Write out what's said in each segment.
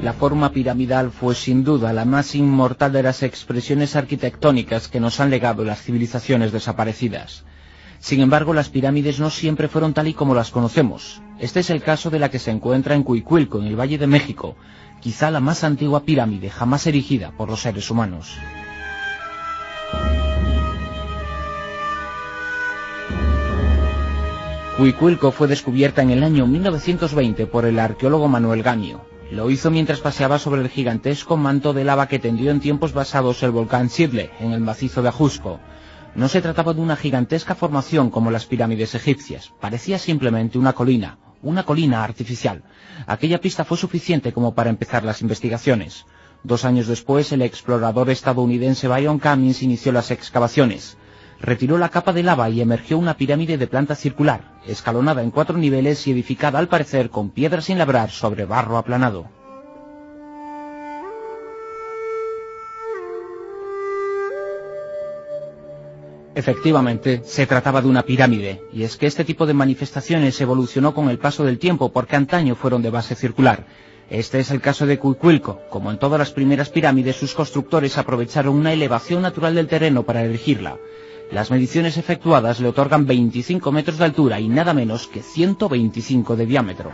La forma piramidal fue sin duda la más inmortal de las expresiones arquitectónicas que nos han legado las civilizaciones desaparecidas. Sin embargo, las pirámides no siempre fueron tal y como las conocemos. Este es el caso de la que se encuentra en Cuicuilco, en el Valle de México, quizá la más antigua pirámide jamás erigida por los seres humanos. Cuicuilco fue descubierta en el año 1920 por el arqueólogo Manuel Gamio. Lo hizo mientras paseaba sobre el gigantesco manto de lava que tendió en tiempos pasados el volcán Chirle, en el macizo de Ajusco. No se trataba de una gigantesca formación como las pirámides egipcias, parecía simplemente una colina artificial. Aquella pista fue suficiente como para empezar las investigaciones. 2 años después, el explorador estadounidense Byron Cummings inició las excavaciones. Retiró la capa de lava y emergió una pirámide de planta circular, escalonada en 4 niveles y edificada al parecer con piedras sin labrar sobre barro aplanado. Efectivamente, se trataba de una pirámide, y es que este tipo de manifestaciones evolucionó con el paso del tiempo porque antaño fueron de base circular. Este es el caso de Cuicuilco. Como en todas las primeras pirámides, sus constructores aprovecharon una elevación natural del terreno para erigirla. Las mediciones efectuadas le otorgan 25 metros de altura y nada menos que 125 de diámetro.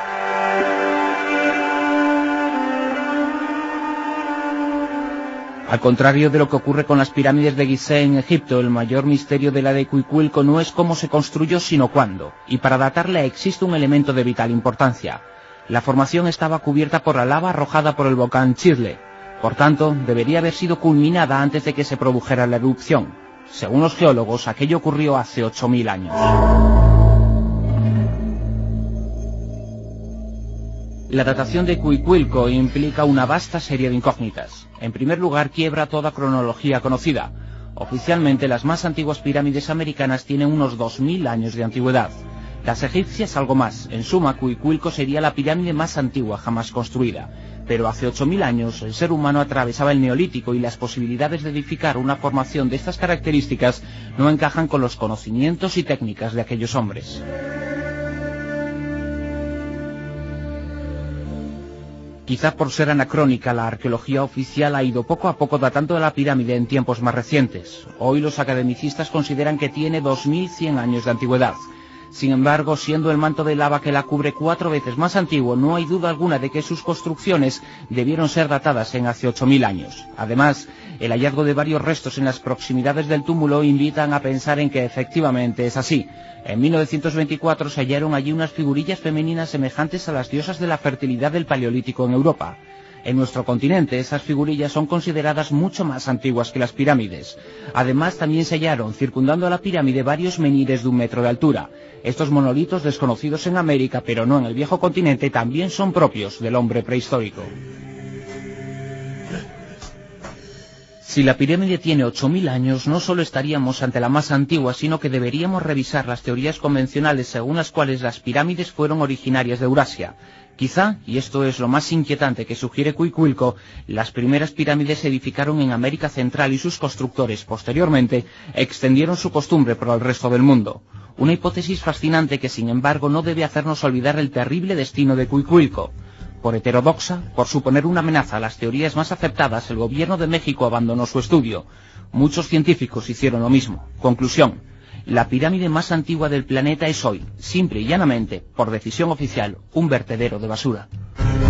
Al contrario de lo que ocurre con las pirámides de Gizeh en Egipto, el mayor misterio de la de Cuicuilco no es cómo se construyó, sino cuándo. Y para datarla existe un elemento de vital importancia. La formación estaba cubierta por la lava arrojada por el volcán Chirle. Por tanto, debería haber sido culminada antes de que se produjera la erupción. Según los geólogos, aquello ocurrió hace 8000 años. La datación de Cuicuilco implica una vasta serie de incógnitas. En primer lugar, quiebra toda cronología conocida. Oficialmente, las más antiguas pirámides americanas tienen unos 2000 años de antigüedad. Las egipcias algo más. En suma, Cuicuilco sería la pirámide más antigua jamás construida. Pero hace 8000 años, el ser humano atravesaba el Neolítico y las posibilidades de edificar una formación de estas características no encajan con los conocimientos y técnicas de aquellos hombres. Quizá por ser anacrónica, la arqueología oficial ha ido poco a poco datando la pirámide en tiempos más recientes. Hoy los academicistas consideran que tiene 2100 años de antigüedad. Sin embargo, siendo el manto de lava que la cubre 4 veces más antiguo, no hay duda alguna de que sus construcciones debieron ser datadas en hace 8000 años. Además, el hallazgo de varios restos en las proximidades del túmulo invitan a pensar en que efectivamente es así. En 1924 se hallaron allí unas figurillas femeninas semejantes a las diosas de la fertilidad del Paleolítico en Europa. En nuestro continente, esas figurillas son consideradas mucho más antiguas que las pirámides. Además, también se hallaron, circundando a la pirámide, varios menhires de 1 metro de altura. Estos monolitos, desconocidos en América, pero no en el viejo continente, también son propios del hombre prehistórico. Si la pirámide tiene 8000 años, no solo estaríamos ante la más antigua, sino que deberíamos revisar las teorías convencionales según las cuales las pirámides fueron originarias de Eurasia. Quizá, y esto es lo más inquietante que sugiere Cuicuilco, las primeras pirámides se edificaron en América Central y sus constructores, posteriormente, extendieron su costumbre por el resto del mundo. Una hipótesis fascinante que, sin embargo, no debe hacernos olvidar el terrible destino de Cuicuilco. Por heterodoxa, por suponer una amenaza a las teorías más aceptadas, el gobierno de México abandonó su estudio. Muchos científicos hicieron lo mismo. Conclusión: la pirámide más antigua del planeta es hoy, simple y llanamente, por decisión oficial, un vertedero de basura.